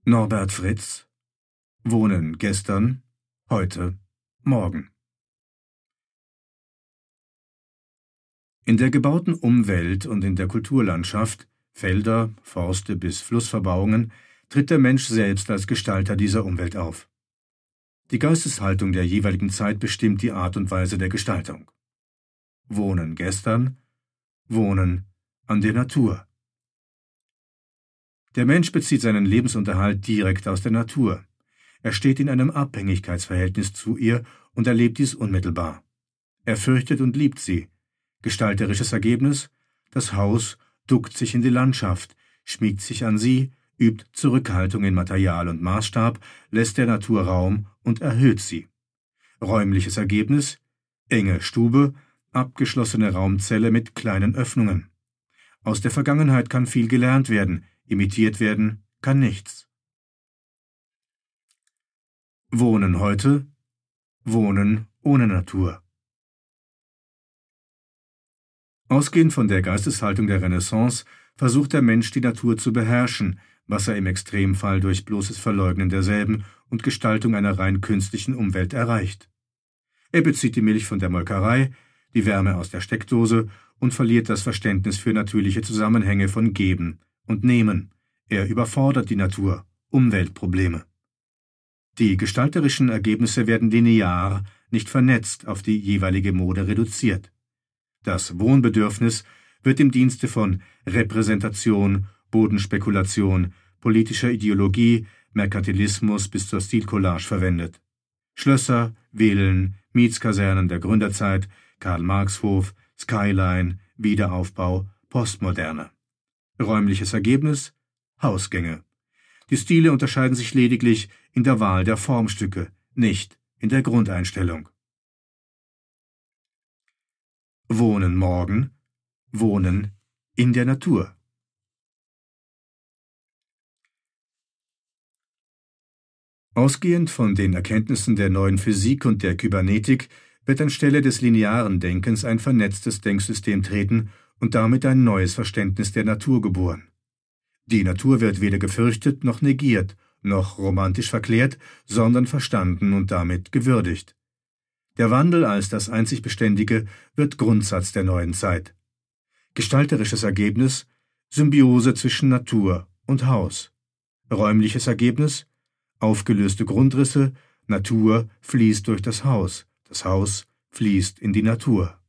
Norbert Fritz. Wohnen gestern, heute, morgen. In der gebauten Umwelt und in der Kulturlandschaft, Felder, Forste bis Flussverbauungen, tritt der Mensch selbst als Gestalter dieser Umwelt auf. Die Geisteshaltung der jeweiligen Zeit bestimmt die Art und Weise der Gestaltung. Wohnen gestern, Wohnen an der Natur. Der Mensch bezieht seinen Lebensunterhalt direkt aus der Natur. Er steht in einem Abhängigkeitsverhältnis zu ihr und erlebt dies unmittelbar. Er fürchtet und liebt sie. Gestalterisches Ergebnis: Das Haus duckt sich in die Landschaft, schmiegt sich an sie, übt Zurückhaltung in Material und Maßstab, lässt der Natur Raum und erhöht sie. Räumliches Ergebnis: enge Stube, abgeschlossene Raumzelle mit kleinen Öffnungen. Aus der Vergangenheit kann viel gelernt werden, imitiert werden kann nichts. Wohnen heute, Wohnen ohne Natur. Ausgehend von der Geisteshaltung der Renaissance versucht der Mensch, die Natur zu beherrschen, was er im Extremfall durch bloßes Verleugnen derselben und Gestaltung einer rein künstlichen Umwelt erreicht. Er bezieht die Milch von der Molkerei, die Wärme aus der Steckdose und verliert das Verständnis für natürliche Zusammenhänge von Geben und Nehmen. Er überfordert die Natur, Umweltprobleme. Die gestalterischen Ergebnisse werden linear, nicht vernetzt, auf die jeweilige Mode reduziert. Das Wohnbedürfnis wird im Dienste von Repräsentation, Bodenspekulation, politischer Ideologie, Merkantilismus bis zur Stilcollage verwendet. Schlösser, Villen, Mietskasernen der Gründerzeit, Karl-Marx-Hof, Skyline, Wiederaufbau, Postmoderne. Räumliches Ergebnis: Hausgänge. Die Stile unterscheiden sich lediglich in der Wahl der Formstücke, nicht in der Grundeinstellung. Wohnen morgen, Wohnen in der Natur. Ausgehend von den Erkenntnissen der neuen Physik und der Kybernetik wird anstelle des linearen Denkens ein vernetztes Denksystem treten und damit ein neues Verständnis der Natur geboren. Die Natur wird weder gefürchtet noch negiert, noch romantisch verklärt, sondern verstanden und damit gewürdigt. Der Wandel als das einzig Beständige wird Grundsatz der neuen Zeit. Gestalterisches Ergebnis: Symbiose zwischen Natur und Haus. Räumliches Ergebnis: aufgelöste Grundrisse, Natur fließt durch das Haus fließt in die Natur.